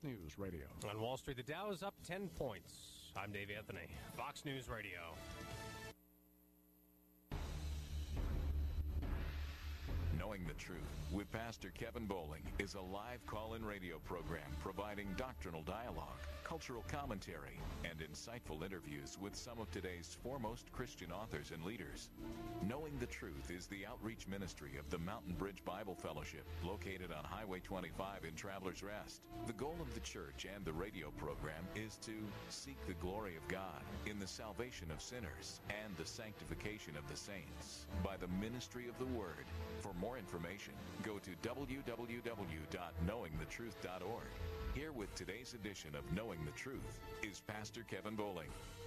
News Radio. On Wall Street, the Dow is up 10 points. I'm Dave Anthony, Fox News Radio. Knowing the Truth with Pastor Kevin Bowling is a live call-in radio program providing doctrinal dialogue, cultural commentary, and insightful interviews with some of today's foremost Christian authors and leaders. Knowing the Truth is the outreach ministry of the Mountain Bridge Bible Fellowship, located on Highway 25 in Travelers Rest. The goal of the church and the radio program is to seek the glory of God in the salvation of sinners and the sanctification of the saints by the ministry of the Word. For more information, go to www.knowingthetruth.org. Here with today's edition of Knowing the Truth is Pastor Kevin Bowling.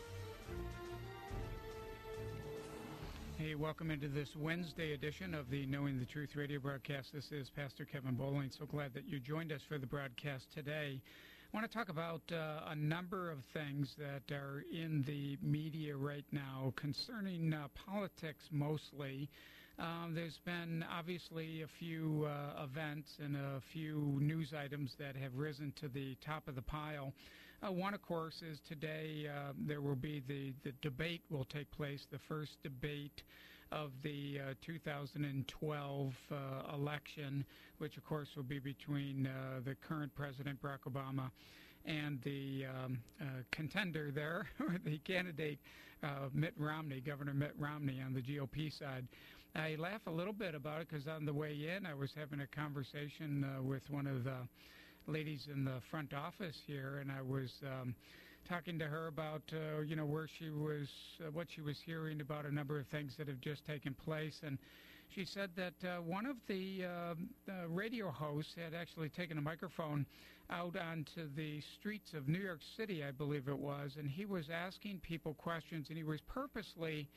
Hey, welcome into this Wednesday edition of the Knowing the Truth radio broadcast. This is Pastor Kevin Bowling. So glad that you joined us for the broadcast today. I want to talk about a number of things that are in the media right now concerning politics mostly. There's been obviously a few events and a few news items that have risen to the top of the pile. One, of course, is today there will be the debate will take place, the first debate of the 2012 election, which, of course, will be between the current President, Barack Obama, and the contender there, or the candidate, Mitt Romney, Governor Mitt Romney on the GOP side. I laugh a little bit about it because on the way in I was having a conversation with one of the ladies in the front office here, and I was talking to her about where she was, what she was hearing about a number of things that have just taken place, and she said that one of the radio hosts had actually taken a microphone out onto the streets of New York City, I believe it was, and he was asking people questions, and he was purposely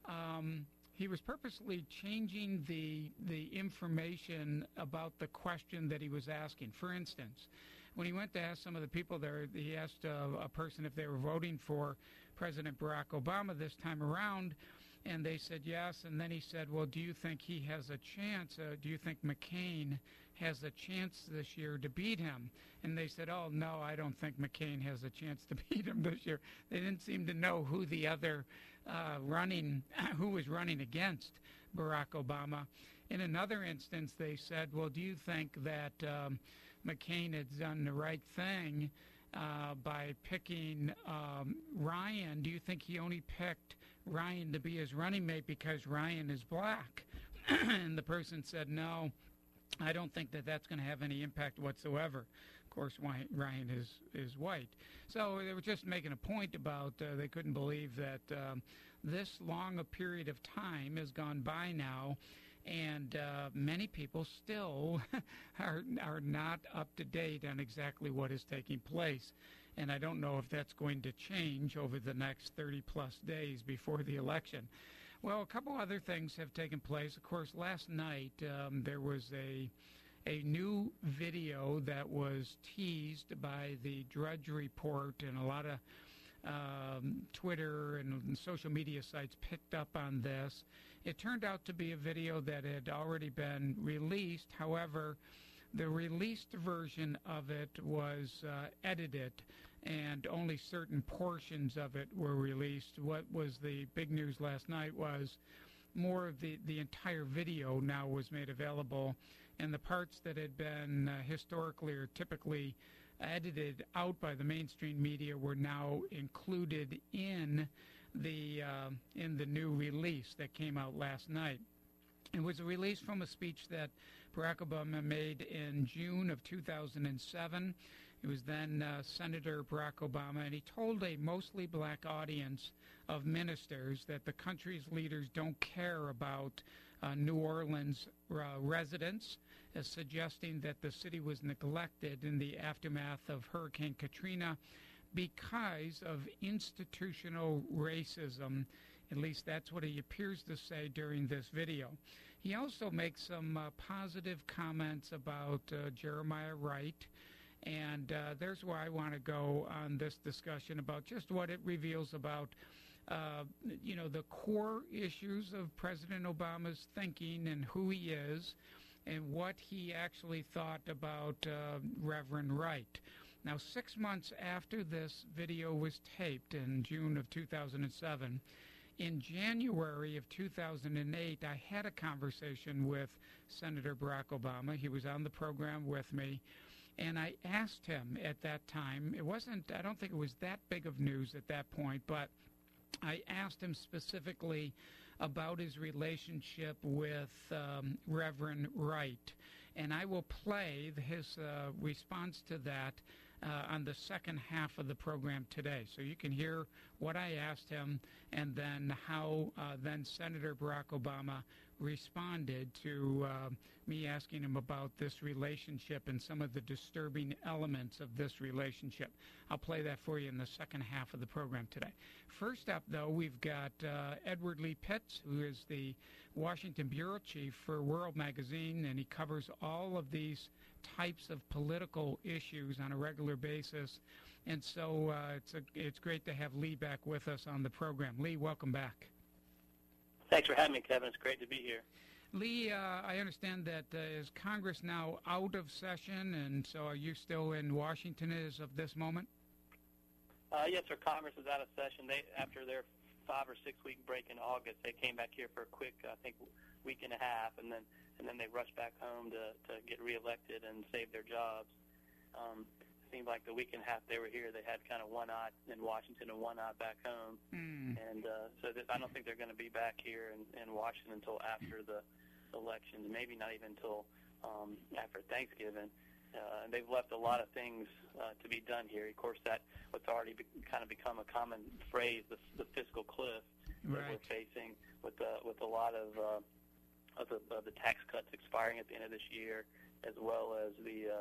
changing the information about the question that he was asking. For instance, when he went to ask some of the people there, he asked a person if they were voting for President Barack Obama this time around, and they said yes. And then he said, well, do you think he has a chance? Do you think McCain has a chance this year to beat him? And they said, oh, no, I don't think McCain has a chance to beat him this year. They didn't seem to know who the other who was running against Barack Obama. In another instance, they said, well, do you think that McCain had done the right thing by picking Ryan? Do you think he only picked Ryan to be his running mate because Ryan is black? And the person said, no, I don't think that that's going to have any impact whatsoever. Of course, Ryan is white. So they were just making a point about they couldn't believe that this long a period of time has gone by now, and many people still are not up to date on exactly what is taking place. And I don't know if that's going to change over the next 30-plus days before the election. Well, a couple other things have taken place. Of course, last night there was a new video that was teased by the Drudge Report, and a lot of Twitter and social media sites picked up on this. It turned out to be a video that had already been released. However, the released version of it was edited, and only certain portions of it were released. What was the big news last night was more of the entire video now was made available, and the parts that had been historically or typically edited out by the mainstream media were now included in the new release that came out last night. It was a release from a speech that Barack Obama made in June of 2007. It was then Senator Barack Obama, and he told a mostly black audience of ministers that the country's leaders don't care about New Orleans residents, suggesting that the city was neglected in the aftermath of Hurricane Katrina because of institutional racism. At least that's what he appears to say during this video. He also makes some positive comments about Jeremiah Wright, and there's where I want to go on this discussion about just what it reveals about the core issues of President Obama's thinking and who he is and what he actually thought about Reverend Wright. Now, 6 months after this video was taped in June of 2007, in January of 2008, I had a conversation with Senator Barack Obama. He was on the program with me, and I asked him at that time, I don't think it was that big of news at that point, but I asked him specifically about his relationship with Reverend Wright, and I will play his response to that on the second half of the program today. So you can hear what I asked him and then how then Senator Barack Obama responded to me asking him about this relationship and some of the disturbing elements of this relationship. I'll play that for you in the second half of the program today. First up, though, we've got Edward Lee Pitts, who is the Washington Bureau Chief for World Magazine, and he covers all of these types of political issues on a regular basis. And so it's great to have Lee back with us on the program. Lee, welcome back. Thanks for having me, Kevin. It's great to be here. Lee, I understand that is Congress now out of session, and so are you still in Washington as of this moment? Yes, sir. Congress is out of session. After their 5 or 6 week break in August, they came back here for a quick, I think, week and a half, and then they rushed back home to get reelected and save their jobs. It seemed like the week and a half they were here, they had kind of one eye in Washington and one eye back home. And so I don't think they're going to be back here in Washington until after the elections, maybe not even until after Thanksgiving. And they've left a lot of things to be done here. Of course, what's already kind of become a common phrase, the fiscal cliff that we're facing with a lot of the tax cuts expiring at the end of this year, as well as the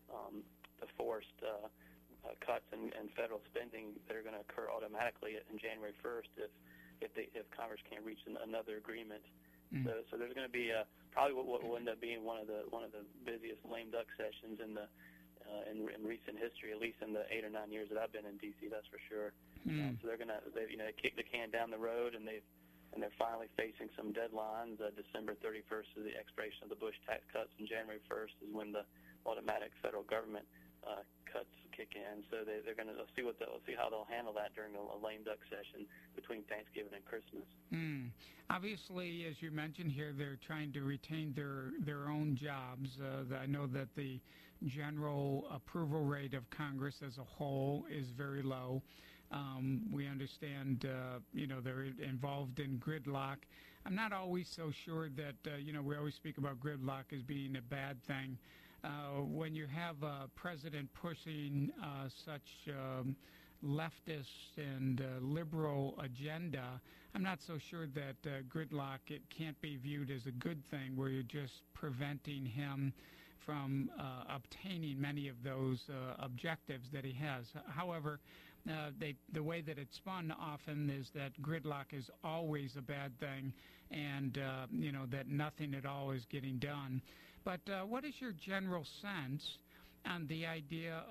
forced cuts in federal spending that are going to occur automatically in January 1st if Congress can't reach another agreement. So there's going to be probably what will end up being one of the busiest lame duck sessions in recent history, at least in the 8 or 9 years that I've been in D.C. That's for sure. So they're going to kick the can down the road, and they're finally facing some deadlines. December 31st is the expiration of the Bush tax cuts, and January 1st is when the automatic federal government cuts kick in. So they're going to see how they'll handle that during a lame duck session between Thanksgiving and Christmas. Obviously, as you mentioned here, they're trying to retain their own jobs. I know that the general approval rate of Congress as a whole is very low. We understand, they're involved in gridlock. I'm not always so sure that, we always speak about gridlock as being a bad thing. When you have a president pushing such leftist and liberal agenda, I'm not so sure that gridlock, it can't be viewed as a good thing where you're just preventing him from obtaining many of those objectives that he has. However, the way that it's spun often is that gridlock is always a bad thing, and that nothing at all is getting done. But what is your general sense on the idea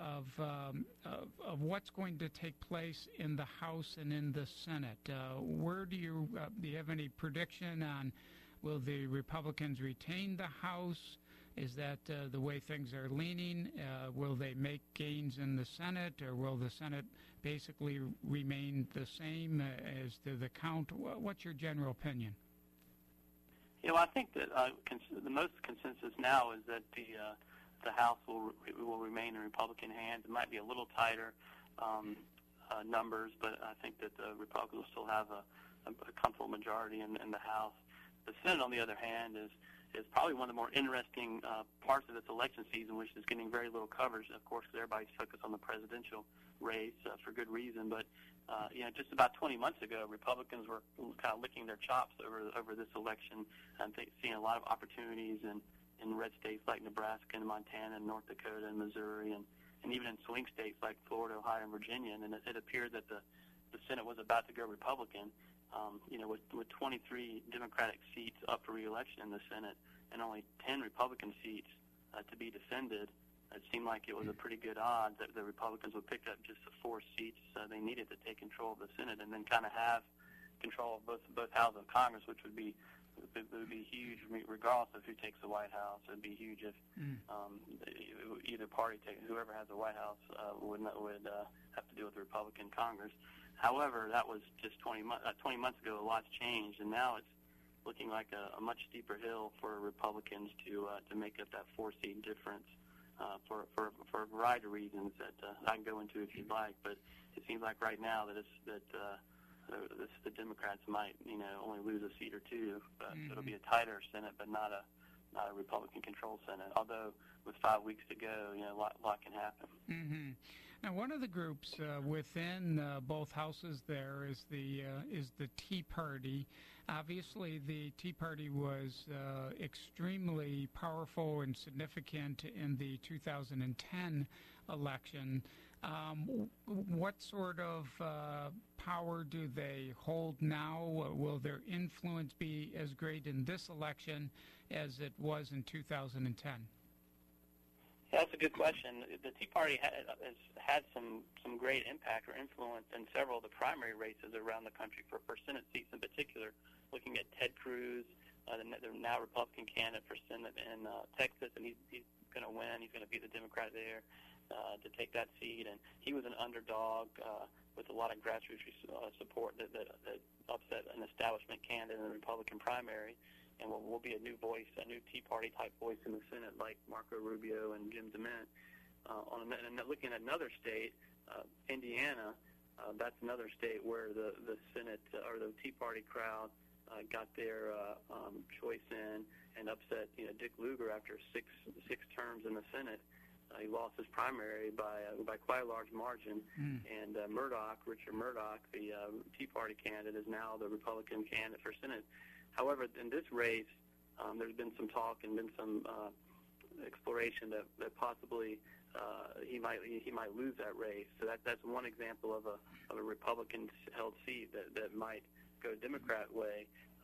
of what's going to take place in the House and in the Senate? Where do you have any prediction on, will the Republicans retain the House? Is that the way things are leaning? Will they make gains in the Senate, or will the Senate basically remain the same as to the count? What's your general opinion? I think that the most consensus now is that the House will remain in Republican hands. It might be a little tighter numbers, but I think that the Republicans will still have a comfortable majority in the House. The Senate, on the other hand, is probably one of the more interesting parts of this election season, which is getting very little coverage, of course, because everybody's focused on the presidential race for good reason. But just about 20 months ago, Republicans were kind of licking their chops over this election and seeing a lot of opportunities in red states like Nebraska and Montana and North Dakota and Missouri, and even in swing states like Florida, Ohio, and Virginia. And it appeared that the Senate was about to go Republican. With 23 Democratic seats up for re-election in the Senate and only 10 Republican seats to be defended, it seemed like it was a pretty good odds that the Republicans would pick up just the 4 seats they needed to take control of the Senate and then kind of have control of both houses of Congress, which would be it would be huge regardless of who takes the White House. It would be huge if either party, whoever has the White House, would have to deal with the Republican Congress. However, that was just 20 months ago. A lot's changed, and now it's looking like a much steeper hill for Republicans to make up that 4-seat difference for a variety of reasons that I can go into if you'd like. But it seems like right now that the Democrats might only lose a seat or two, but it'll be a tighter Senate, but not a Republican-controlled Senate. Although with 5 weeks to go, a lot can happen. Mm-hmm. Now, one of the groups within both houses there is the Tea Party. Obviously, the Tea Party was extremely powerful and significant in the 2010 election. What sort of power do they hold now? Will their influence be as great in this election as it was in 2010? Yeah, that's a good question. The Tea Party has had some great impact or influence in several of the primary races around the country for Senate seats in particular. Looking at Ted Cruz, the now Republican candidate for Senate in Texas, and he's going to win. He's going to be the Democrat there to take that seat. And he was an underdog with a lot of grassroots support that upset an establishment candidate in the Republican primary. And will be a new voice, a new Tea Party type voice in the Senate, like Marco Rubio and Jim DeMint. And looking at another state, Indiana, that's another state where the Senate or the Tea Party crowd got their choice in and upset Dick Lugar after six terms in the Senate. He lost his primary by quite a large margin, and Richard Murdoch, the Tea Party candidate, is now the Republican candidate for Senate. However, in this race, there's been some talk and been some exploration that possibly he might lose that race. So that's one example of a Republican-held seat that might go Democrat way.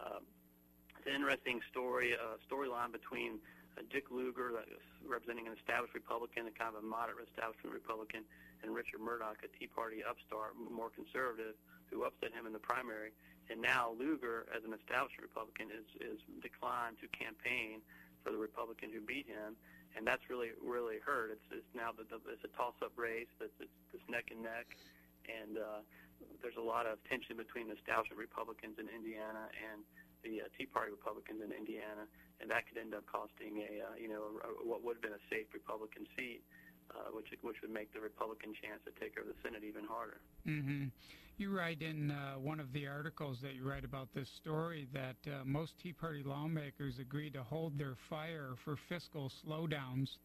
It's an interesting storyline between Dick Lugar, representing an established Republican, a kind of a moderate establishment Republican, and Richard Murdoch, a Tea Party upstart, more conservative, who upset him in the primary. And now Lugar, as an established Republican, is declined to campaign for the Republican who beat him, and that's really hurt. It's now it's a toss-up race. It's neck and neck, and there's a lot of tension between the establishment Republicans in Indiana and the Tea Party Republicans in Indiana, and that could end up costing what would have been a safe Republican seat, which would make the Republican chance to take over the Senate even harder. Mm-hmm. You write in one of the articles that you write about this story that most Tea Party lawmakers agreed to hold their fire for fiscal showdowns,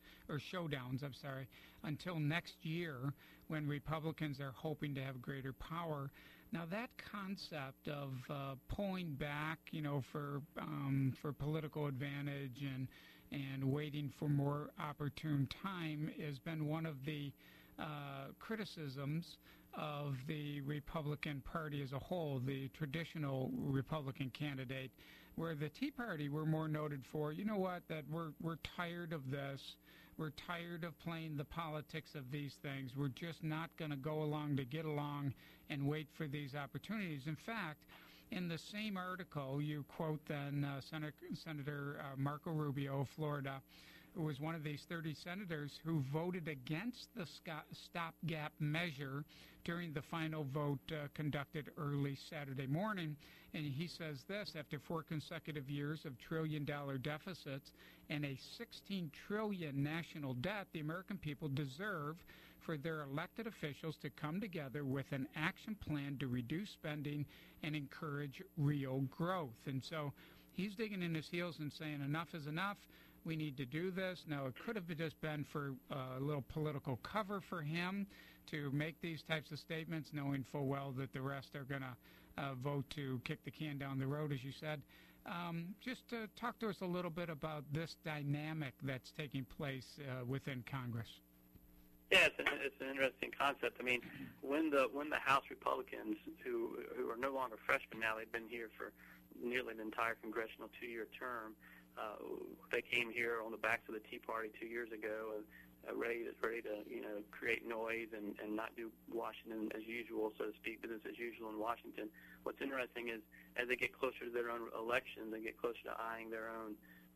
until next year, when Republicans are hoping to have greater power. Now, that concept of pulling back, for political advantage and waiting for more opportune time has been one of the criticisms of the Republican Party as a whole, the traditional Republican candidate, where the Tea Party were more noted for, that we're tired of this. We're tired of playing the politics of these things. We're just not going to go along to get along and wait for these opportunities. In fact, in the same article, you quote then Senator Marco Rubio of Florida, who was one of these 30 senators who voted against the stopgap measure during the final vote conducted early Saturday morning. And he says this: after 4 consecutive years of trillion-dollar deficits and a $16 trillion national debt, the American people deserve for their elected officials to come together with an action plan to reduce spending and encourage real growth. And so he's digging in his heels and saying enough is enough. We need to do this. Now, it could have just been for a little political cover for him to make these types of statements, knowing full well that the rest are going to vote to kick the can down the road, as you said. Just talk to us a little bit about this dynamic that's taking place within Congress. Yeah, it's an interesting concept. I mean, when the House Republicans, who are no longer freshmen now, they've been here for nearly the entire congressional 2-year term. They came here on the backs of the Tea Party 2 years ago, ready to create noise and not do Washington as usual, so to speak, business as usual in Washington. What's interesting is as they get closer to their own elections and get closer to eyeing their own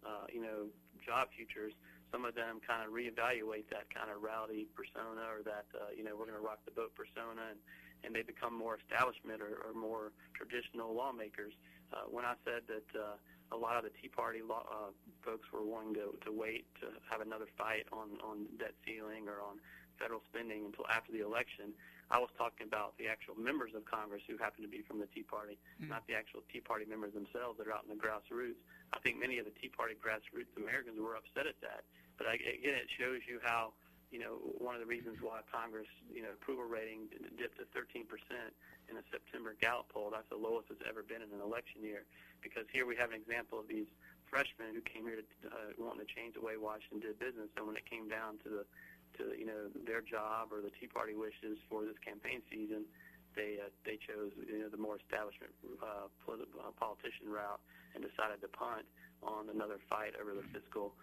job futures, some of them kind of reevaluate that kind of rowdy persona or that we're going to rock the boat persona, and they become more establishment or more traditional lawmakers. When I said that a lot of the Tea Party folks were wanting to wait to have another fight on debt ceiling or on federal spending until after the election, I was talking about the actual members of Congress who happen to be from the Tea Party, not the actual Tea Party members themselves that are out in the grassroots. I think many of the Tea Party grassroots Americans were upset at that. But again, it shows you how, one of the reasons why Congress, approval rating dipped to 13% in a September Gallup poll. That's the lowest it's ever been in an election year. Because here we have an example of these freshmen who came here wanting to change the way Washington did business, and when it came down to their job or the Tea Party wishes for this campaign season, they chose the more establishment politician route and decided to punt on another fight over the fiscal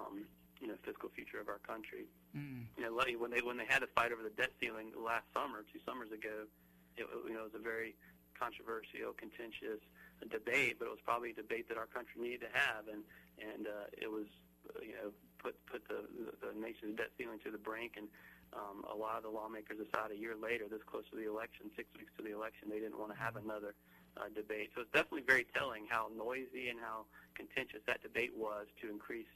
future of our country. When they had to fight over the debt ceiling last summer, 2 summers ago, it was a very controversial, contentious debate, but it was probably a debate that our country needed to have, and it was put the nation's debt ceiling to the brink, and a lot of the lawmakers decided a year later, this close to the election, 6 weeks to the election, they didn't want to have another debate. So it's definitely very telling how noisy and how contentious that debate was to increase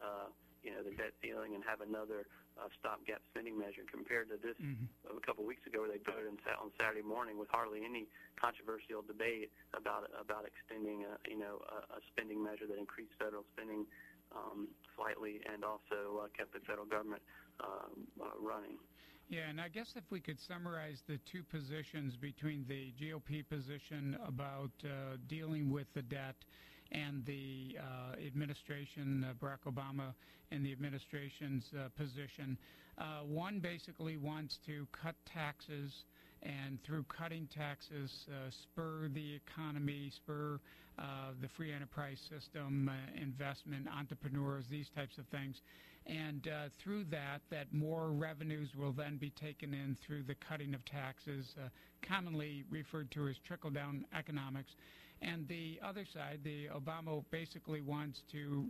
the debt ceiling and have another stopgap spending measure compared to this a couple of weeks ago where they voted on Saturday morning with hardly any controversial debate about extending a spending measure that increased federal spending slightly and also kept the federal government running. Yeah, and I guess if we could summarize the two positions between the GOP position about dealing with the debt and the administration, Barack Obama and the administration's position. One basically wants to cut taxes, and through cutting taxes, spur the economy, spur the free enterprise system, investment, entrepreneurs, these types of things. And through that more revenues will then be taken in through the cutting of taxes, commonly referred to as trickle-down economics. And the other side, the Obama basically wants to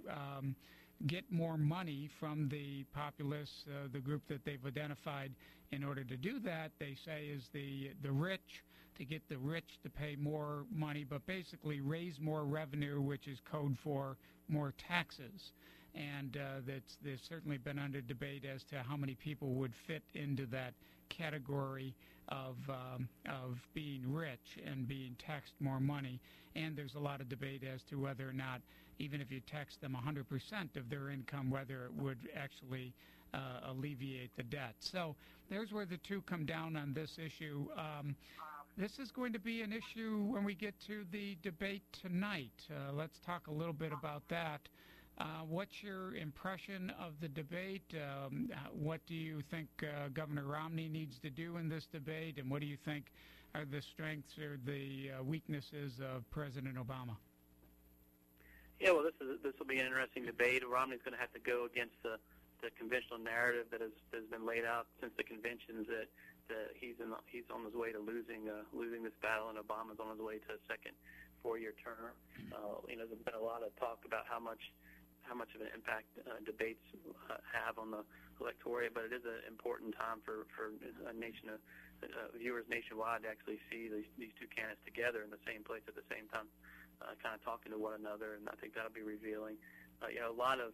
get more money from the populace, the group that they've identified. In order to do that, they say, is the rich, to get the rich to pay more money, but basically raise more revenue, which is code for more taxes. And there's certainly been under debate as to how many people would fit into that category of being rich and being taxed more money. And there's a lot of debate as to whether or not, even if you tax them 100% of their income, whether it would actually alleviate the debt. So there's where the two come down on this issue. This is going to be an issue when we get to the debate tonight. Let's talk a little bit about that. What's your impression of the debate? What do you think Governor Romney needs to do in this debate? And what do you think are the strengths or the weaknesses of President Obama? Yeah, well, this will be an interesting debate. Romney's going to have to go against the conventional narrative that has been laid out since the conventions that he's on his way to losing this battle, and Obama's on his way to a second 4-year term. There's been a lot of talk about how much of an impact debates have on the electorate, but it is an important time for a nation of viewers nationwide to actually see these two candidates together in the same place at the same time, kind of talking to one another, and I think that'll be revealing. A lot of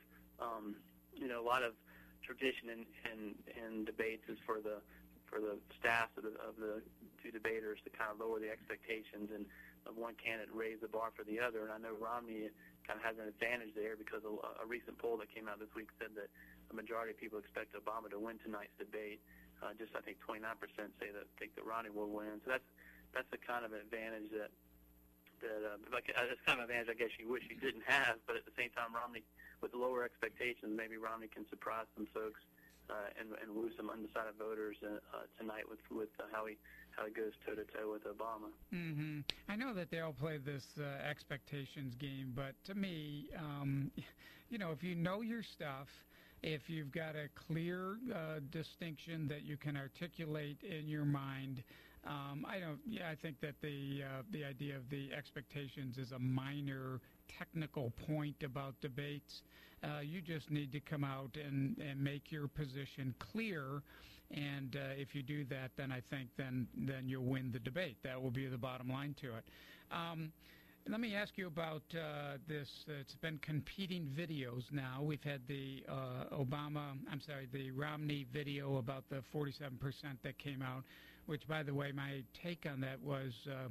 tradition in debates is for the staff of the two debaters to kind of lower the expectations and of one candidate raise the bar for the other. And I know Romney kind of has an advantage there because a recent poll that came out this week said that a majority of people expect Obama to win tonight's debate. Just I think 29% think that Romney will win. So that's the kind of advantage that's kind of an advantage I guess you wish you didn't have. But at the same time, Romney, with lower expectations, maybe Romney can surprise some folks and woo some undecided voters tonight with how he goes toe-to-toe with Obama. Mm-hmm. I know that they all play this expectations game, but to me, if you know your stuff if you've got a clear distinction that you can articulate in your mind, I think that the idea of the expectations is a minor technical point about debates. You just need to come out and make your position clear. And if you do that, then I think then you'll win the debate. That will be the bottom line to it. Let me ask you about this. It's been competing videos now. We've had the the Romney video about the 47% that came out, which, by the way, my take on that was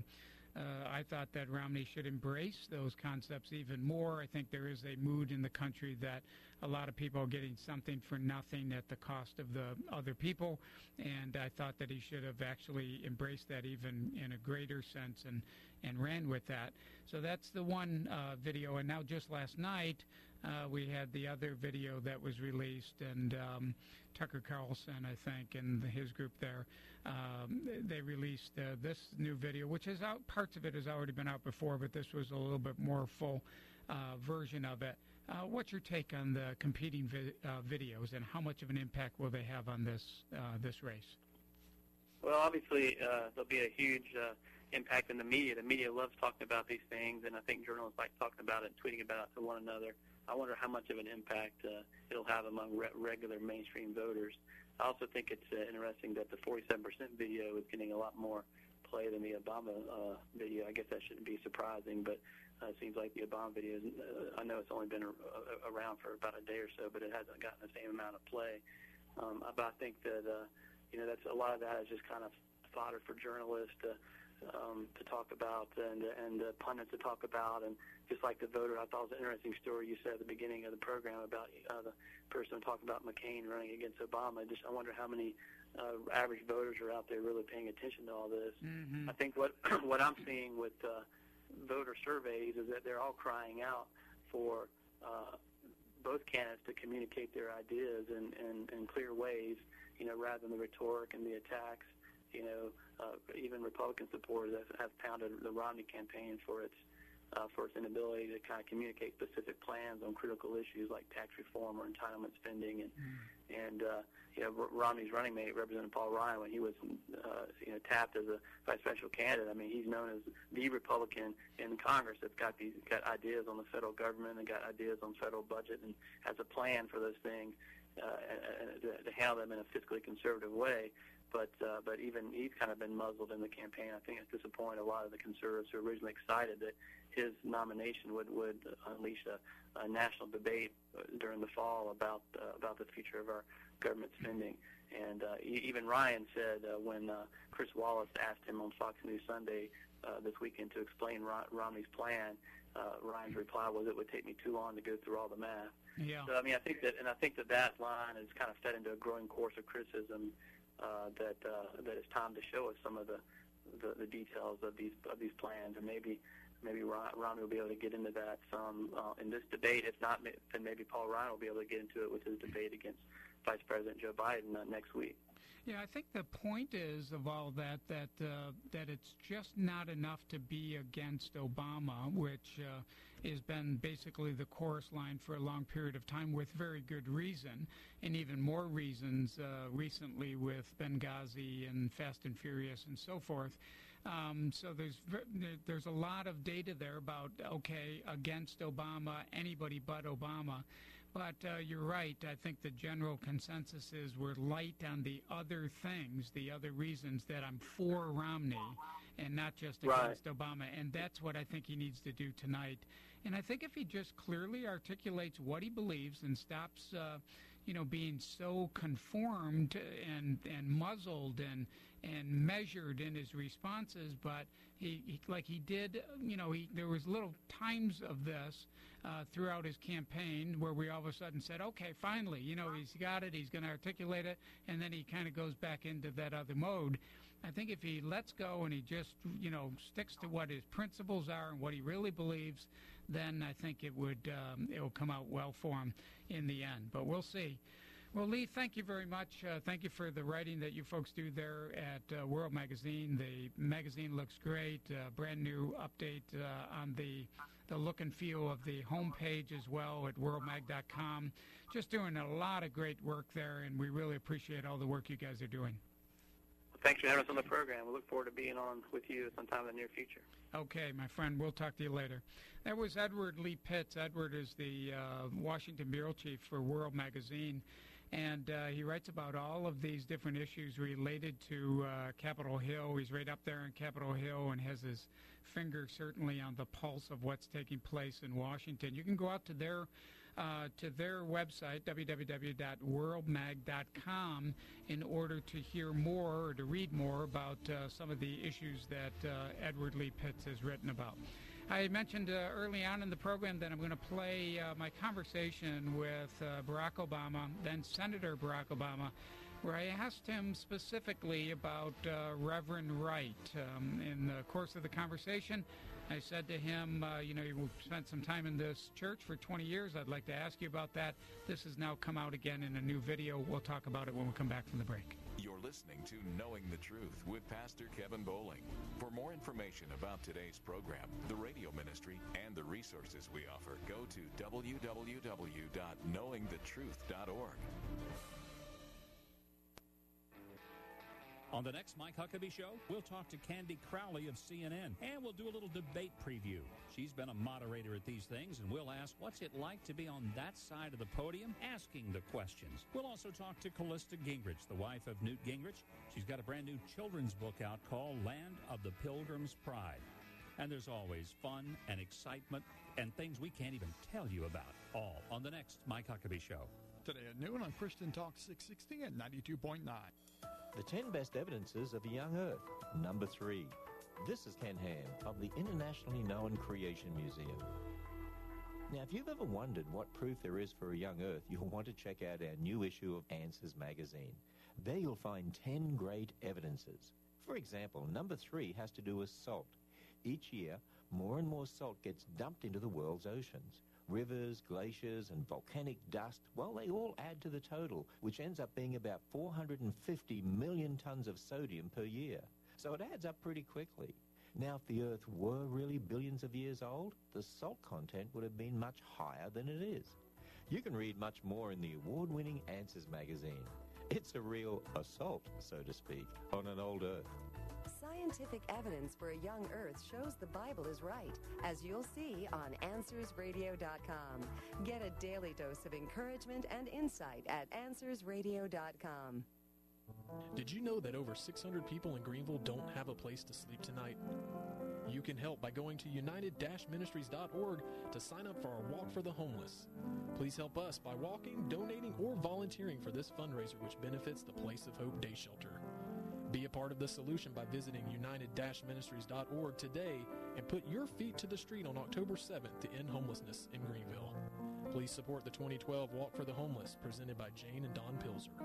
I thought that Romney should embrace those concepts even more. I think there is a mood in the country that a lot of people are getting something for nothing at the cost of the other people, and I thought that he should have actually embraced that even in a greater sense and ran with that. So that's the one video, and now just last night we had the other video that was released, and Tucker Carlson, I think, and his group there, they released this new video, which is out. Parts of it has already been out before, but this was a little bit more full version of it. What's your take on the competing videos, and how much of an impact will they have on this race? Well, obviously, there'll be a huge impact in the media. The media loves talking about these things, and I think journalists like talking about it and tweeting about it to one another. I wonder how much of an impact it'll have among regular mainstream voters. I also think it's interesting that the 47% video is getting a lot more play than the Obama video. I guess that shouldn't be surprising, but it seems like the Obama video, I know it's only been around for about a day or so, but it hasn't gotten the same amount of play. But I think that, that's a lot of that is just kind of fodder for journalists to talk about and pundits to talk about. And just like the voter, I thought it was an interesting story you said at the beginning of the program about the person talking about McCain running against Obama. I wonder how many average voters are out there really paying attention to all this. Mm-hmm. I think what I'm seeing with voter surveys is that they're all crying out for both candidates to communicate their ideas in clear ways, rather than the rhetoric and the attacks. Even Republican supporters have pounded the Romney campaign for its inability to kind of communicate specific plans on critical issues like tax reform or entitlement spending. And Romney's running mate, Representative Paul Ryan, when he was tapped as a vice presidential candidate, I mean, he's known as the Republican in Congress that's got ideas on the federal government and got ideas on federal budget and has a plan for those things to handle them in a fiscally conservative way. But even he's kind of been muzzled in the campaign. I think it's disappointed a lot of the conservatives who were originally excited that his nomination would unleash a national debate during the fall about the future of our government spending. And even Ryan said when Chris Wallace asked him on Fox News Sunday this weekend to explain Romney's plan, Ryan's reply was, "It would take me too long to go through all the math." Yeah. So I mean, I think that line is kind of fed into a growing course of criticism. That it's time to show us some of the details of these plans, and maybe Romney will be able to get into that some in this debate. If not, then maybe Paul Ryan will be able to get into it with his debate against Vice President Joe Biden next week. Yeah, I think the point is of all that it's just not enough to be against Obama, which has been basically the chorus line for a long period of time with very good reason, and even more reasons recently with Benghazi and Fast and Furious and so forth. So there's a lot of data there about, okay, against Obama, anybody but Obama. But you're right. I think the general consensus is we're light on the other things, the other reasons that I'm for Romney and not just against Obama. And that's what I think he needs to do tonight. And I think if he just clearly articulates what he believes and stops, being so conformed and muzzled and measured in his responses, but he like he did, there was little times of this throughout his campaign where we all of a sudden said, okay, finally, he's got it, he's going to articulate it, and then he kind of goes back into that other mode. I think if he lets go and he just, sticks to what his principles are and what he really believes, then I think it will come out well for him in the end. But we'll see. Well, Lee, thank you very much. Thank you for the writing that you folks do there at World Magazine. The magazine looks great. Brand new update on the the look and feel of the homepage as well at worldmag.com. Just doing a lot of great work there, and we really appreciate all the work you guys are doing. Thanks for having us on the program. We look forward to being on with you sometime in the near future. Okay, my friend. We'll talk to you later. That was Edward Lee Pitts. Edward is the Washington bureau chief for World Magazine, and he writes about all of these different issues related to Capitol Hill. He's right up there on Capitol Hill and has his finger certainly on the pulse of what's taking place in Washington. You can go out to their website, www.worldmag.com, in order to hear more or to read more about some of the issues that Edward Lee Pitts has written about. I mentioned early on in the program that I'm going to play my conversation with Barack Obama, then Senator Barack Obama, where I asked him specifically about Reverend Wright. In the course of the conversation, I said to him, you spent some time in this church for 20 years. I'd like to ask you about that. This has now come out again in a new video. We'll talk about it when we come back from the break. You're listening to Knowing the Truth with Pastor Kevin Bowling. For more information about today's program, the radio ministry, and the resources we offer, go to www.knowingthetruth.org. On the next Mike Huckabee Show, we'll talk to Candy Crowley of CNN, and we'll do a little debate preview. She's been a moderator at these things, and we'll ask what's it like to be on that side of the podium asking the questions. We'll also talk to Callista Gingrich, the wife of Newt Gingrich. She's got a brand new children's book out called Land of the Pilgrim's Pride. And there's always fun and excitement and things we can't even tell you about, all on the next Mike Huckabee Show. Today at noon on Christian Talk 660 and 92.9. The 10 best evidences of a young Earth. Number 3. This is Ken Ham of the internationally known Creation Museum. Now, if you've ever wondered what proof there is for a young Earth, you'll want to check out our new issue of Answers magazine. There you'll find 10 great evidences. For example, number 3 has to do with salt. Each year, more and more salt gets dumped into the world's oceans. Rivers, glaciers, and volcanic dust, well, they all add to the total, which ends up being about 450 million tons of sodium per year. So it adds up pretty quickly. Now, if the Earth were really billions of years old, the salt content would have been much higher than it is. You can read much more in the award-winning Answers magazine. It's a real assault, so to speak, on an old Earth. Scientific evidence for a young Earth shows the Bible is right, as you'll see on AnswersRadio.com. Get a daily dose of encouragement and insight at AnswersRadio.com. Did you know that over 600 people in Greenville don't have a place to sleep tonight? You can help by going to united-ministries.org to sign up for our Walk for the Homeless. Please help us by walking, donating, or volunteering for this fundraiser, which benefits the Place of Hope Day Shelter. Be a part of the solution by visiting united-ministries.org today and put your feet to the street on October 7th to end homelessness in Greenville. Please support the 2012 Walk for the Homeless, presented by Jane and Don Pilzer.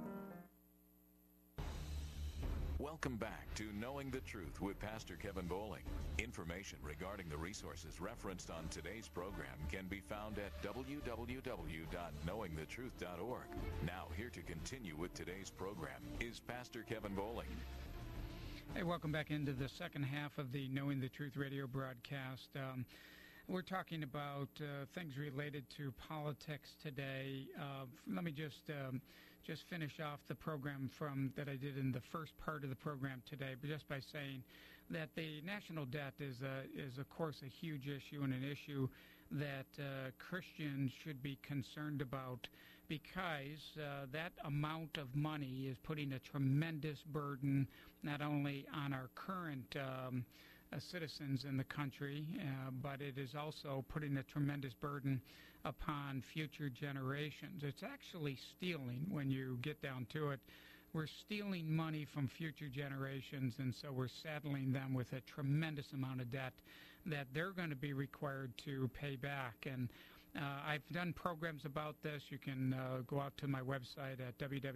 Welcome back to Knowing the Truth with Pastor Kevin Bowling. Information regarding the resources referenced on today's program can be found at www.knowingthetruth.org. Now, here to continue with today's program is Pastor Kevin Bowling. Hey, welcome back into the second half of the Knowing the Truth radio broadcast. We're talking about things related to politics today. Let me just finish off the program that I did in the first part of the program today, but just by saying that the national debt is of course a huge issue, and an issue that Christians should be concerned about, because that amount of money is putting a tremendous burden not only on our current citizens in the country, but it is also putting a tremendous burden upon future generations. It's actually stealing when you get down to it. We're stealing money from future generations, and so we're saddling them with a tremendous amount of debt that they're going to be required to pay back. And I've done programs about this. You can go out to my website at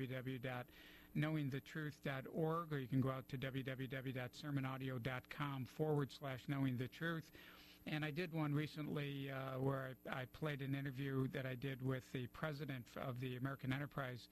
www.knowingthetruth.org, or you can go out to www.sermonaudio.com/knowingthetruth. And I did one recently where I played an interview that I did with the president of the American Enterprise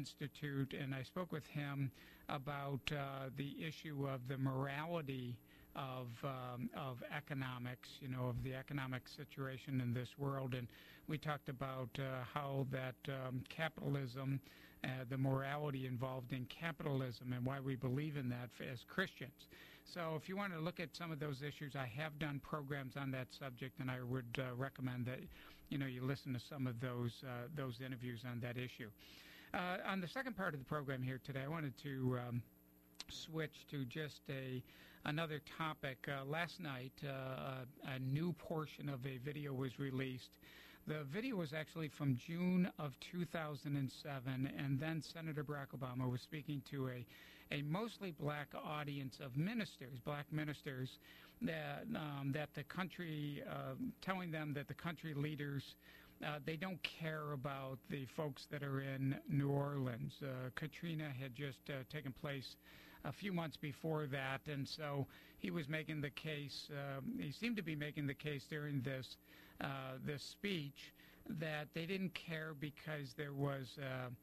Institute, and I spoke with him about the issue of the morality of economics, of the economic situation in this world, and we talked about how that capitalism, the morality involved in capitalism, and why we believe in that as Christians. So if you want to look at some of those issues, I have done programs on that subject, and I would recommend that you listen to some of those interviews on that issue. On the second part of the program here today, I wanted to switch to just another topic. Last night, a new portion of a video was released. The video was actually from June of 2007, and then Senator Barack Obama was speaking to a mostly black audience of ministers, black ministers, that the country, telling them that the country leaders, they don't care about the folks that are in New Orleans. Katrina had just taken place a few months before that, and so he was making the case, he seemed to be making the case during this speech that they didn't care because there was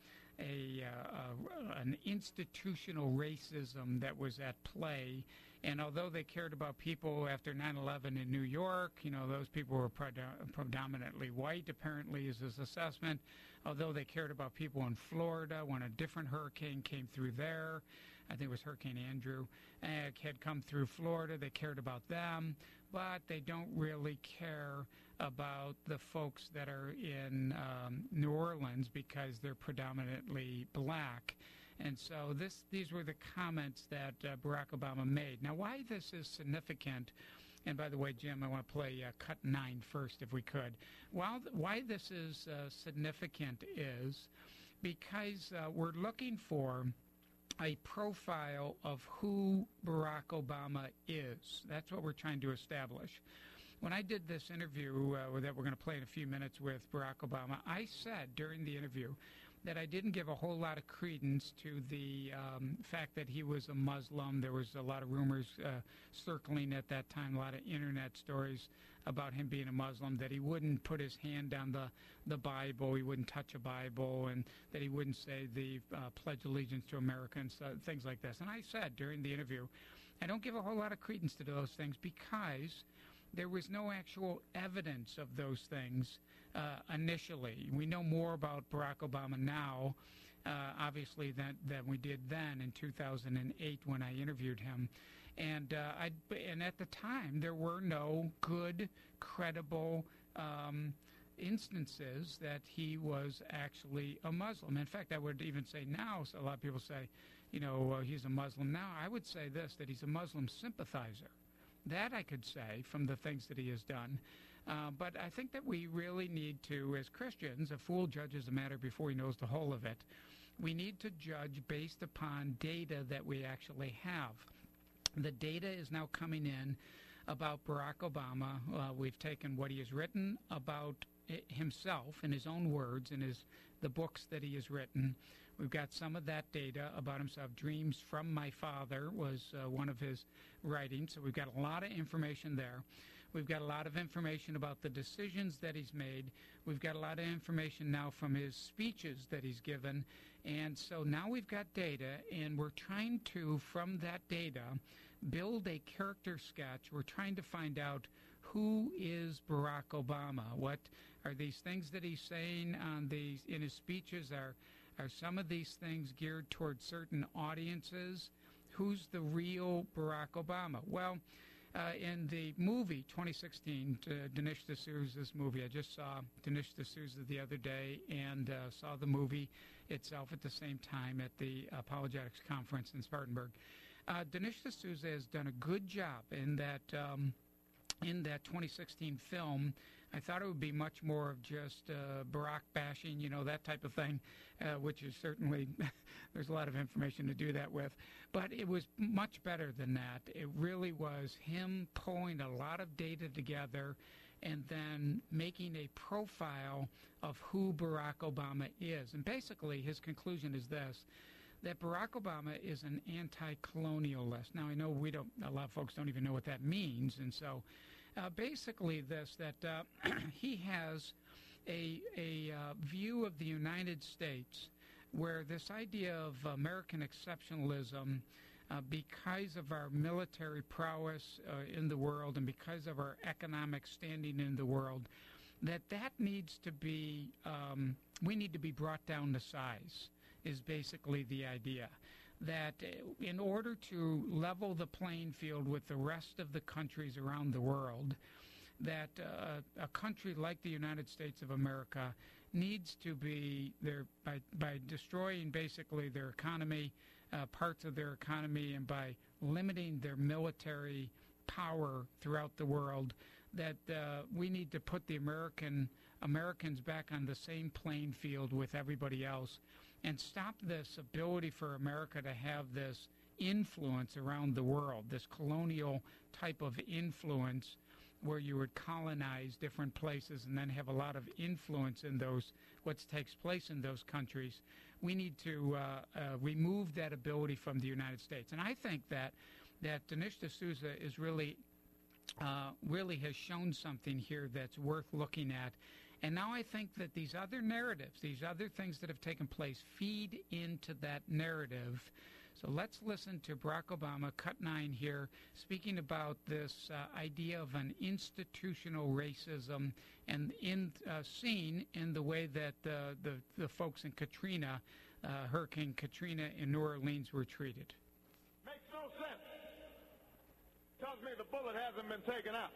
an institutional racism that was at play. And although they cared about people after 9/11 in New York, those people were predominantly white, apparently, is his assessment. Although they cared about people in Florida when a different hurricane came through there, I think it was Hurricane Andrew, had come through Florida, they cared about them, but they don't really care about the folks that are in New Orleans because they're predominantly black. And so these were the comments that Barack Obama made. Now, why this is significant, and by the way, Jim, I want to play cut 9 first if we could. Why this is significant is because we're looking for a profile of who Barack Obama is. That's what we're trying to establish. When I did this interview that we're going to play in a few minutes with Barack Obama, I said during the interview that I didn't give a whole lot of credence to the fact that he was a Muslim. There was a lot of rumors circling at that time, a lot of internet stories about him being a Muslim, that he wouldn't put his hand on the Bible, he wouldn't touch a Bible, and that he wouldn't say the Pledge Allegiance to America and things like this. And I said during the interview, I don't give a whole lot of credence to those things because there was no actual evidence of those things initially. We know more about Barack Obama now, obviously, than we did then in 2008 when I interviewed him. And at the time, there were no good, credible instances that he was actually a Muslim. In fact, I would even say now, so a lot of people say, he's a Muslim now. I would say this, that he's a Muslim sympathizer. That I could say from the things that he has done. But I think that we really need to, as Christians, a fool judges a matter before he knows the whole of it. We need to judge based upon data that we actually have. The data is now coming in about Barack Obama. We've taken what he has written about himself in his own words, in the books that he has written. We've got some of that data about himself. Dreams from My Father was one of his writings, so we've got a lot of information there. We've got a lot of information about the decisions that he's made. We've got a lot of information now from his speeches that he's given. And so now we've got data, and we're trying to, from that data, build a character sketch. We're trying to find out who is Barack Obama. What are these things that he's saying in his speeches? Are some of these things geared toward certain audiences? Who's the real Barack Obama? Well, in the movie 2016, Dinesh D'Souza's movie, I just saw Dinesh D'Souza the other day and saw the movie itself at the same time at the Apologetics Conference in Spartanburg. Dinesh D'Souza has done a good job in that 2016 film. I thought it would be much more of just Barack bashing, that type of thing, which is certainly, there's a lot of information to do that with. But it was much better than that. It really was him pulling a lot of data together and then making a profile of who Barack Obama is. And basically, his conclusion is this, that Barack Obama is an anti-colonialist. Now, I know a lot of folks don't even know what that means, and so basically this, that he has a view of the United States where this idea of American exceptionalism because of our military prowess in the world and because of our economic standing in the world, that needs to be, we need to be brought down to size, is basically the idea. That in order to level the playing field with the rest of the countries around the world, that a country like the United States of America needs to be there by destroying basically their economy, parts of their economy, and by limiting their military power throughout the world, that we need to put the Americans back on the same playing field with everybody else and stop this ability for America to have this influence around the world, this colonial type of influence where you would colonize different places and then have a lot of influence in those, what takes place in those countries. We need to remove that ability from the United States. And I think that Dinesh D'Souza is really has shown something here that's worth looking at. And now I think that these other narratives, these other things that have taken place, feed into that narrative. So let's listen to Barack Obama, cut 9 here, speaking about this idea of an institutional racism and seen in the way that the folks in Katrina, Hurricane Katrina in New Orleans were treated. Makes no sense. Tells me the bullet hasn't been taken out.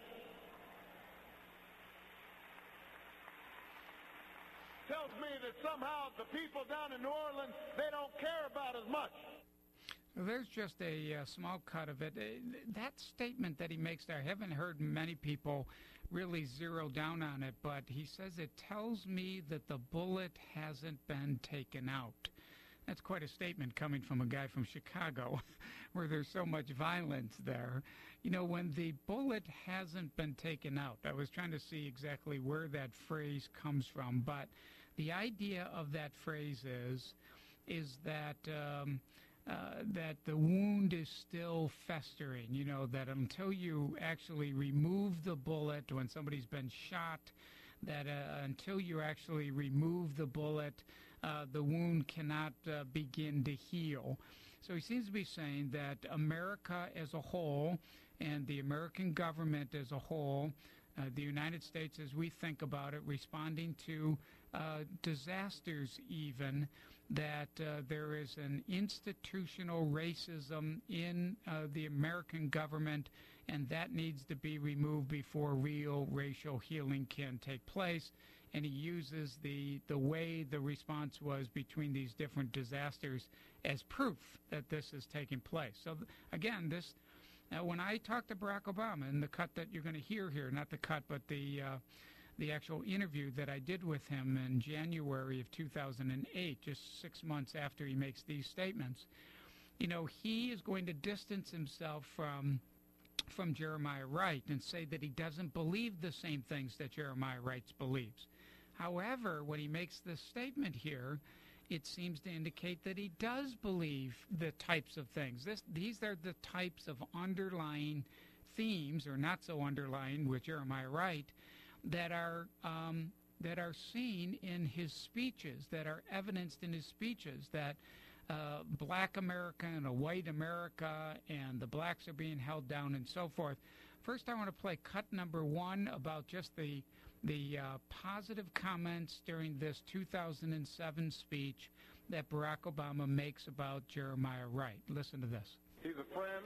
Tells me that somehow the people down in New Orleans, they don't care about as much. There's just a small cut of it. That statement that he makes there, I haven't heard many people really zero down on it, but he says it tells me that the bullet hasn't been taken out. That's quite a statement coming from a guy from Chicago where there's so much violence there. You know, when the bullet hasn't been taken out, I was trying to see exactly where that phrase comes from, but the idea of that phrase is that that the wound is still festering, you know, that until you actually remove the bullet when somebody's been shot, that until you actually remove the bullet, the wound cannot begin to heal. So he seems to be saying that America as a whole and the American government as a whole, the United States as we think about it, responding to disasters even, that there is an institutional racism in the American government, and that needs to be removed before real racial healing can take place. And he uses the way the response was between these different disasters as proof that this is taking place. So again, this when I talked to Barack Obama, in the cut that you're going to hear here, not the cut, but the actual interview that I did with him in January of 2008, just 6 months after he makes these statements, you know, he is going to distance himself from Jeremiah Wright and say that he doesn't believe the same things that Jeremiah Wright believes. However, when he makes this statement here, it seems to indicate that he does believe the types of things. These are the types of underlying themes, or not so underlying with Jeremiah Wright, that are seen in his speeches, that are evidenced in his speeches, that black America and a white America and the blacks are being held down and so forth. First, I want to play cut number 1 about just the positive comments during this 2007 speech that Barack Obama makes about Jeremiah Wright. Listen to this. He's a friend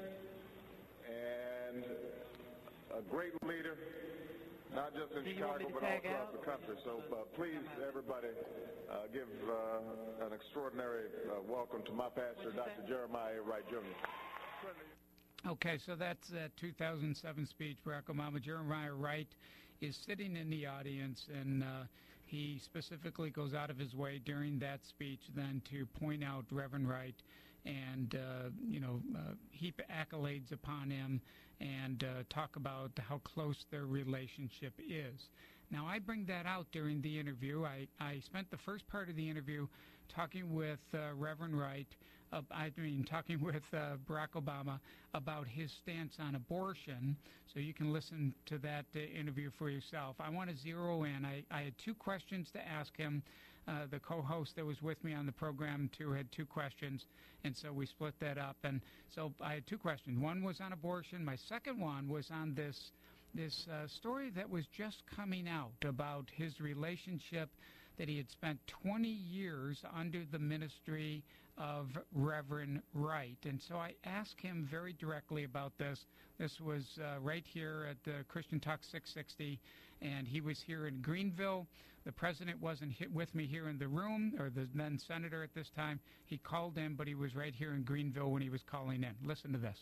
and a great leader, not just in Chicago, but all across the country. So please, everybody, give an extraordinary welcome to my pastor, Dr. Jeremiah Wright, Jr. Okay, so that's that 2007 speech, Barack Obama. Jeremiah Wright is sitting in the audience, and he specifically goes out of his way during that speech then to point out Reverend Wright and, heap accolades upon him and talk about how close their relationship is. Now, I bring that out during the interview. I spent the first part of the interview talking with Reverend Wright, talking with Barack Obama about his stance on abortion, so you can listen to that interview for yourself. I want to zero in. I had 2 questions to ask him the co-host that was with me on the program, too, had 2 questions, and so we split that up. And so I had 2 questions. One was on abortion. My second one was on this story that was just coming out about his relationship that he had spent 20 years under the ministry of Reverend Wright. And so I asked him very directly about this. This was right here at the Christian Talk 660, and he was here in Greenville. The president wasn't with me here in the room, or the then senator at this time. He called in, but he was right here in Greenville when he was calling in. Listen to this.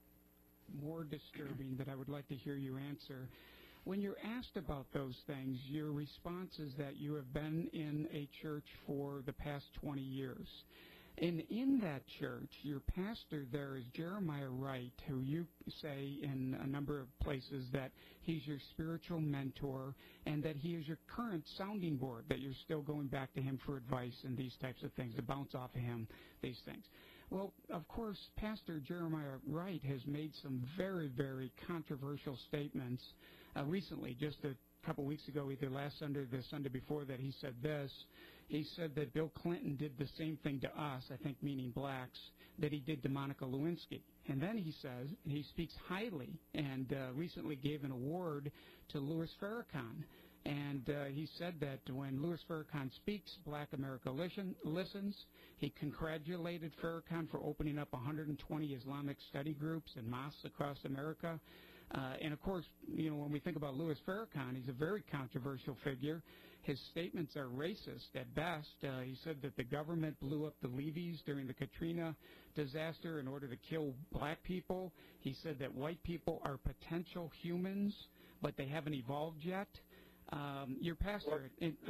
More disturbing that I would like to hear you answer. When you're asked about those things, your response is that you have been in a church for the past 20 years. And in that church, your pastor there is Jeremiah Wright, who you say in a number of places that he's your spiritual mentor and that he is your current sounding board, that you're still going back to him for advice and these types of things, to bounce off of him, these things. Well, of course, Pastor Jeremiah Wright has made some very, very controversial statements recently. Just a couple weeks ago, either last Sunday or the Sunday before that, he said this. He said that Bill Clinton did the same thing to us, I think meaning blacks, that he did to Monica Lewinsky. And then he says, he speaks highly and recently gave an award to Louis Farrakhan. And he said that when Louis Farrakhan speaks, Black America listens. He congratulated Farrakhan for opening up 120 Islamic study groups and mosques across America. And, of course, you know, when we think about Louis Farrakhan, he's a very controversial figure. His statements are racist at best. He said that the government blew up the levees during the Katrina disaster in order to kill black people. He said that white people are potential humans, but they haven't evolved yet. Your pastor,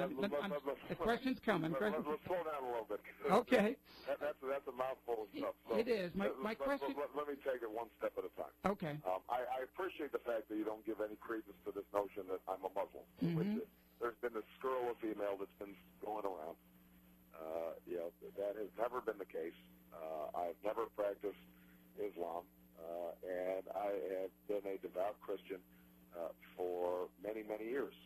the question's coming. Let's slow down a little bit. Okay. That's a mouthful of stuff. So it is. My question... Let me take it one step at a time. Okay. I appreciate the fact that you don't give any credence to this notion that I'm a Muslim. Mm-hmm. There's been this scurrilous email that's been going around. That has never been the case. I've never practiced Islam, and I have been a devout Christian for many, many years.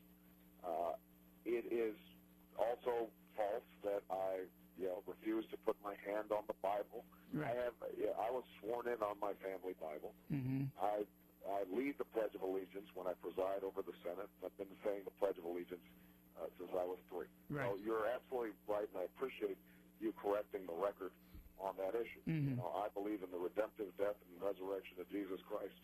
It is also false that I refuse to put my hand on the Bible. Right. I was sworn in on my family Bible. Mm-hmm. I lead the Pledge of Allegiance when I preside over the Senate. I've been saying the Pledge of Allegiance since I was 3. Right. So you're absolutely right, and I appreciate you correcting the record on that issue. Mm-hmm. I believe in the redemptive death and resurrection of Jesus Christ,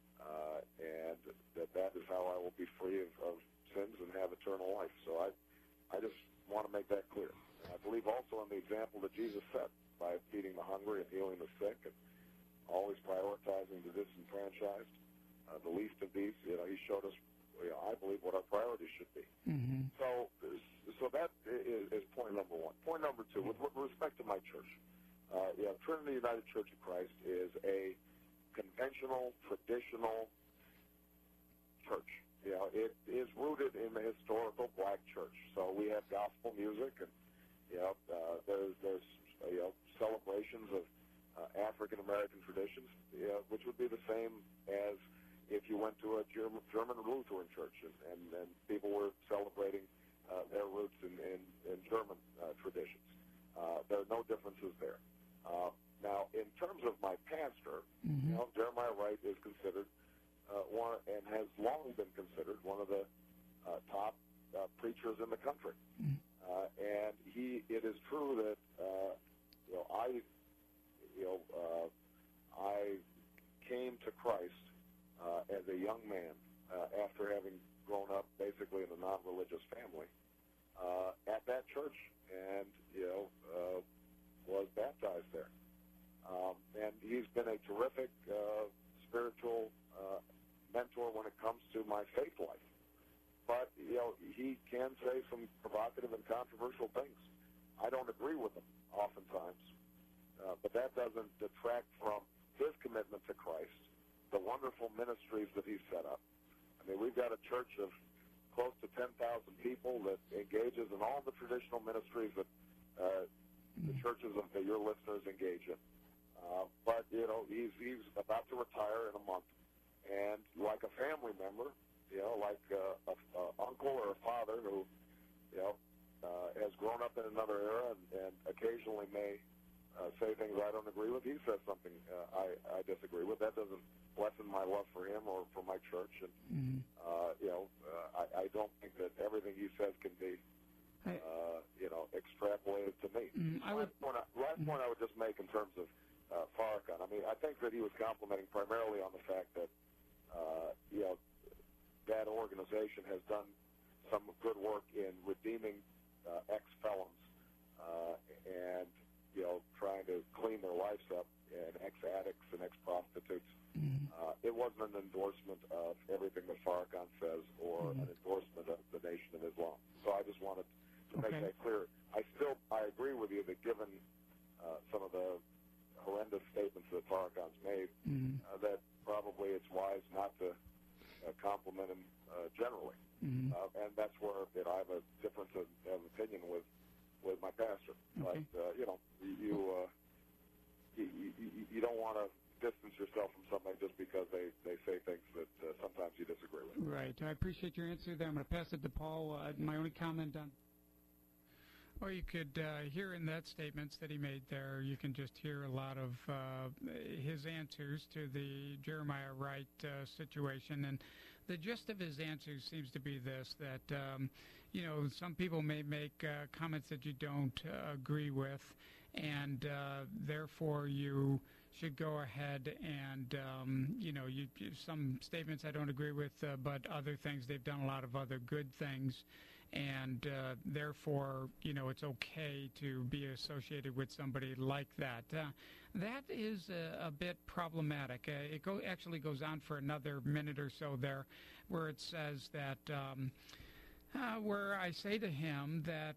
and that is how I will be free of sins and have eternal life. So I just want to make that clear. And I believe also in the example that Jesus set by feeding the hungry and healing the sick and always prioritizing the disenfranchised, the least of these. He showed us, I believe, what our priorities should be. Mm-hmm. So that is point number 1. Point number 2, with respect to my church, Trinity United Church of Christ is a conventional, traditional church. It is rooted in the historical black church. So we have gospel music, and there's celebrations of African American traditions, which would be the same as if you went to a German Lutheran church and people were celebrating their roots in German traditions. There are no differences there. Now, in terms of my pastor, mm-hmm. Jeremiah Wright is considered one, and has long been considered, one of the top preachers in the country. Mm-hmm. And it is true that I came to Christ as a young man after having grown up basically in a non-religious family at that church, and was baptized there. And he's been a terrific spiritual mentor when it comes to my faith life. But, he can say some provocative and controversial things. I don't agree with him oftentimes, but that doesn't detract from his commitment to Christ, the wonderful ministries that he's set up. I mean, we've got a church of close to 10,000 people that engages in all the traditional ministries that the churches of your listeners engage in. But, he's about to retire in a month. And like a family member, like an uncle or a father who, has grown up in another era and occasionally may say things I don't agree with. He says something I disagree with. That doesn't lessen my love for him or for my church. And I don't think that everything he says can be extrapolated to me. Last point I would just make in terms of Farrakhan. I mean, I think that he was complimenting primarily on the fact that that organization has done some good work in redeeming ex-felons and trying to clean their lives up, and ex-addicts and ex-prostitutes. It wasn't an endorsement of everything that Farrakhan says or an endorsement of the Nation of Islam. So I just wanted to make that clear. I agree with you that given some of the horrendous statements that Farrakhan's made, that probably it's wise not to compliment him generally. And that's where I have a difference of opinion with my pastor. Okay. But you don't want to distance yourself from somebody just because they say things that sometimes you disagree with. Right. I appreciate your answer there. I'm going to pass it to Paul. My only comment on... Well, you could hear in that statements that he made there, you can just hear a lot of his answers to the Jeremiah Wright situation. And the gist of his answers seems to be this, that, some people may make comments that you don't agree with, and therefore you should go ahead and, some statements I don't agree with, but other things, they've done a lot of other good things. And therefore, it's okay to be associated with somebody like that. That is a bit problematic. It actually goes on for another minute or so there, where it says that, where I say to him that,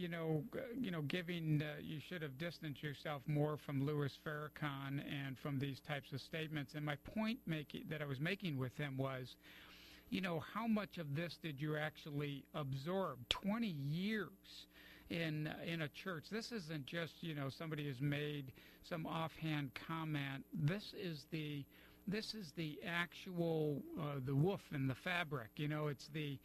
giving, you should have distanced yourself more from Louis Farrakhan and from these types of statements. And my point that I was making with him was, how much of this did you actually absorb? 20 years in a church. This isn't just, somebody has made some offhand comment. This is the actual the woof in the fabric. It's the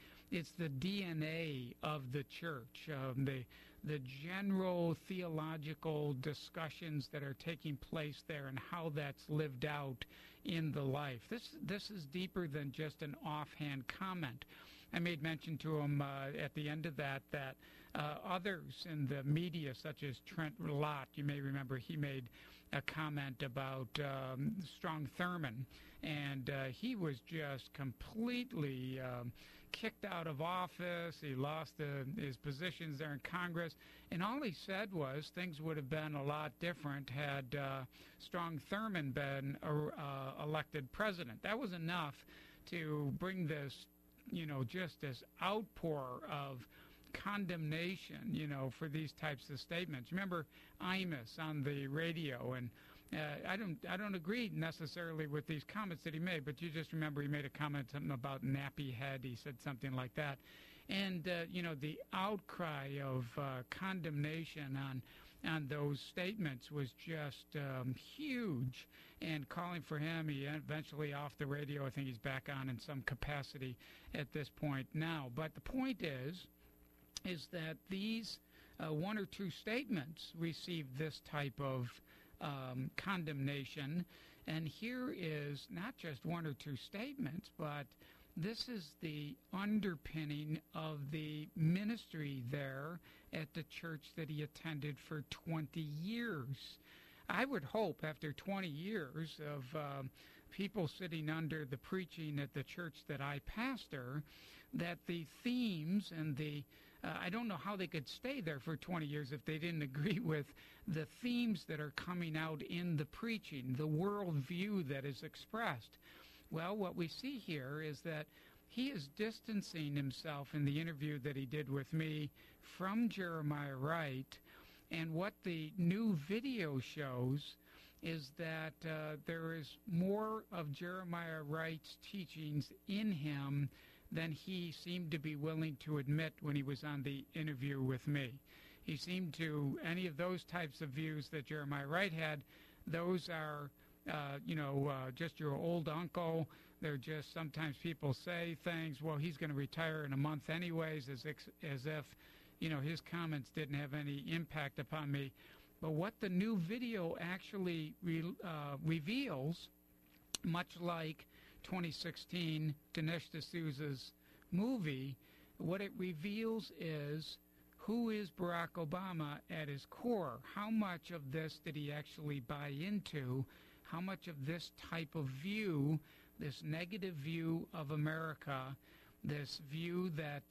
DNA of the church. The general theological discussions that are taking place there and how that's lived out in the life. This is deeper than just an offhand comment. I made mention to him at the end of that others in the media, such as Trent Lott, you may remember, he made a comment about Strom Thurmond, and he was just completely kicked out of office. He lost his positions there in Congress, and all he said was things would have been a lot different had Strom Thurmond been elected president. That was enough to bring this, just this outpour of condemnation, for these types of statements. Remember Imus on the radio, and I don't agree necessarily with these comments that he made, but you just remember he made a comment something about nappy head. He said something like that. And, the outcry of condemnation on those statements was just huge, and calling for him. He eventually off the radio. I think he's back on in some capacity at this point now. But the point is that these one or two statements received this type of condemnation, and here is not just one or two statements, but this is the underpinning of the ministry there at the church that he attended for 20 years. I would hope after 20 years of people sitting under the preaching at the church that I pastor, that the themes and I don't know how they could stay there for 20 years if they didn't agree with the themes that are coming out in the preaching, the worldview that is expressed. Well, what we see here is that he is distancing himself in the interview that he did with me from Jeremiah Wright, and what the new video shows is that there is more of Jeremiah Wright's teachings in him than he seemed to be willing to admit when he was on the interview with me. He seemed to, any of those types of views that Jeremiah Wright had, those are, just your old uncle. They're just, sometimes people say things, well, he's going to retire in a month anyways, as if, his comments didn't have any impact upon me. But what the new video actually reveals, much like 2016 Dinesh D'Souza's movie, what it reveals is who is Barack Obama at his core. How much of this did he actually buy into? How much of this type of view, this negative view of America, this view that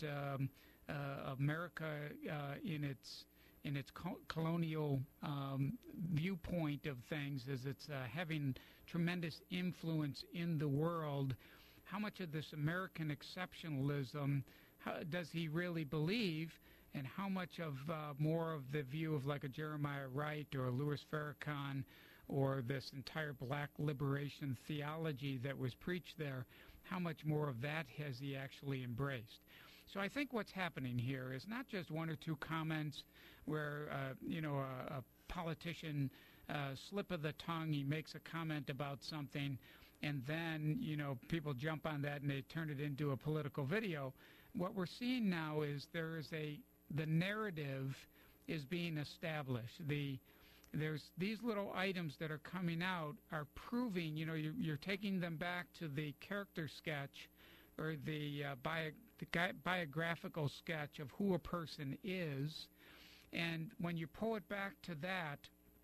America in its colonial viewpoint of things, as it's having tremendous influence in the world, how much of this American exceptionalism does he really believe, and how much of more of the view of like a Jeremiah Wright or a Louis Farrakhan or this entire black liberation theology that was preached there, how much more of that has he actually embraced? So I think what's happening here is not just one or two comments where, a politician, slip of the tongue, he makes a comment about something, and then, people jump on that and they turn it into a political video. What we're seeing now is the narrative is being established. There's these little items that are coming out are proving, you're taking them back to the character sketch or the biographical sketch of who a person is, and when you pull it back to that,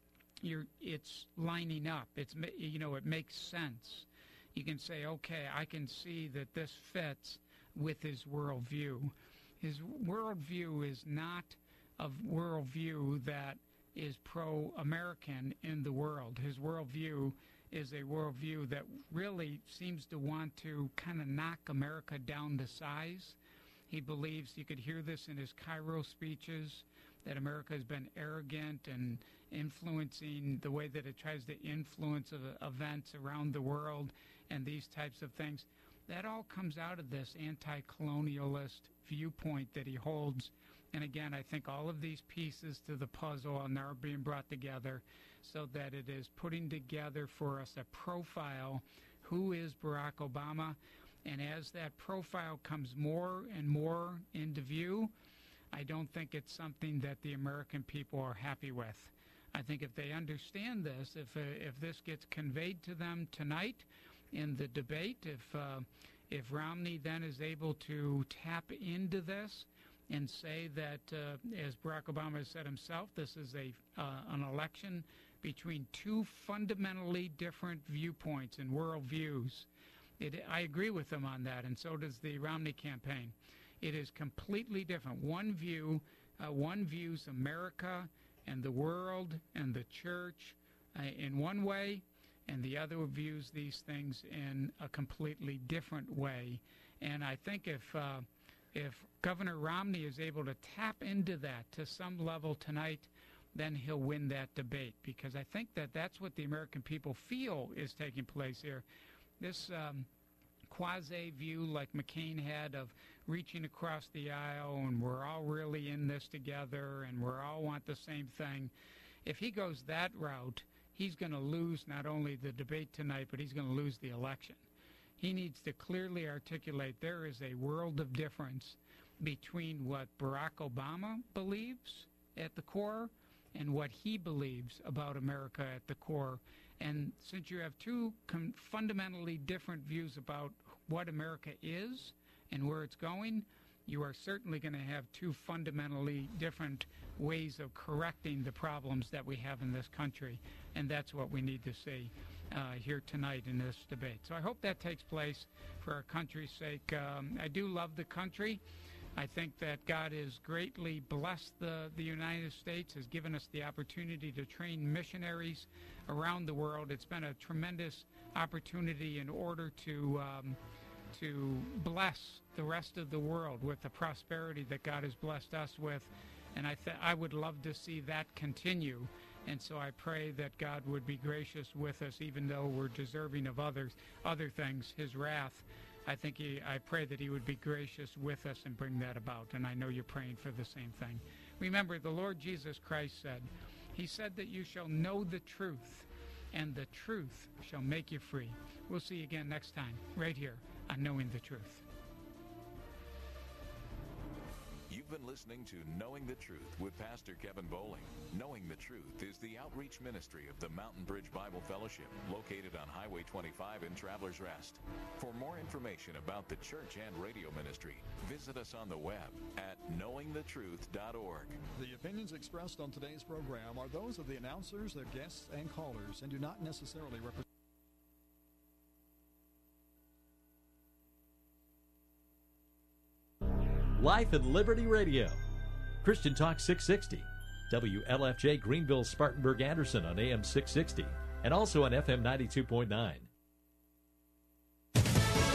it's lining up. It makes sense. You can say, okay, I can see that this fits with his worldview. His worldview is not a worldview that is pro-American in the world. His worldview is a worldview that really seems to want to kind of knock America down to size. He believes, you could hear this in his Cairo speeches, that America has been arrogant and influencing the way that it tries to influence events around the world and these types of things. That all comes out of this anti-colonialist viewpoint that he holds. And again, I think all of these pieces to the puzzle are now being brought together so that it is putting together for us a profile. Who is Barack Obama? And as that profile comes more and more into view, I don't think it's something that the American people are happy with. I think if they understand this, if this gets conveyed to them tonight in the debate, if Romney then is able to tap into this and say that, as Barack Obama has said himself, this is an election between two fundamentally different viewpoints and worldviews. I agree with him on that, and so does the Romney campaign. It is completely different. One views America and the world and the church in one way, and the other views these things in a completely different way. And I think if Governor Romney is able to tap into that to some level tonight, then he'll win that debate, because I think that that's what the American people feel is taking place here. This quasi-view like McCain had of reaching across the aisle and we're all really in this together and we all want the same thing. If he goes that route, he's going to lose not only the debate tonight, but he's going to lose the election. He needs to clearly articulate there is a world of difference between what Barack Obama believes at the core and what he believes about America at the core. And since you have two fundamentally different views about what America is and where it's going, you are certainly going to have two fundamentally different ways of correcting the problems that we have in this country. And that's what we need to see here tonight in this debate. So I hope that takes place for our country's sake. I do love the country. I think that God has greatly blessed the United States, has given us the opportunity to train missionaries around the world. It's been a tremendous opportunity in order to bless the rest of the world with the prosperity that God has blessed us with. And I would love to see that continue. And so I pray that God would be gracious with us, even though we're deserving of other things, his wrath. I pray that he would be gracious with us and bring that about, and I know you're praying for the same thing. Remember, the Lord Jesus Christ said, he said that you shall know the truth, and the truth shall make you free. We'll see you again next time, right here on Knowing the Truth. You've been listening to Knowing the Truth with Pastor Kevin Bowling. Knowing the Truth is the outreach ministry of the Mountain Bridge Bible Fellowship, located on Highway 25 in Travelers Rest. For more information about the church and radio ministry, visit us on the web at knowingthetruth.org. The opinions expressed on today's program are those of the announcers, their guests, and callers, and do not necessarily represent. Life and Liberty Radio. Christian Talk 660. WLFJ Greenville, Spartanburg, Anderson on AM 660. And also on FM 92.9.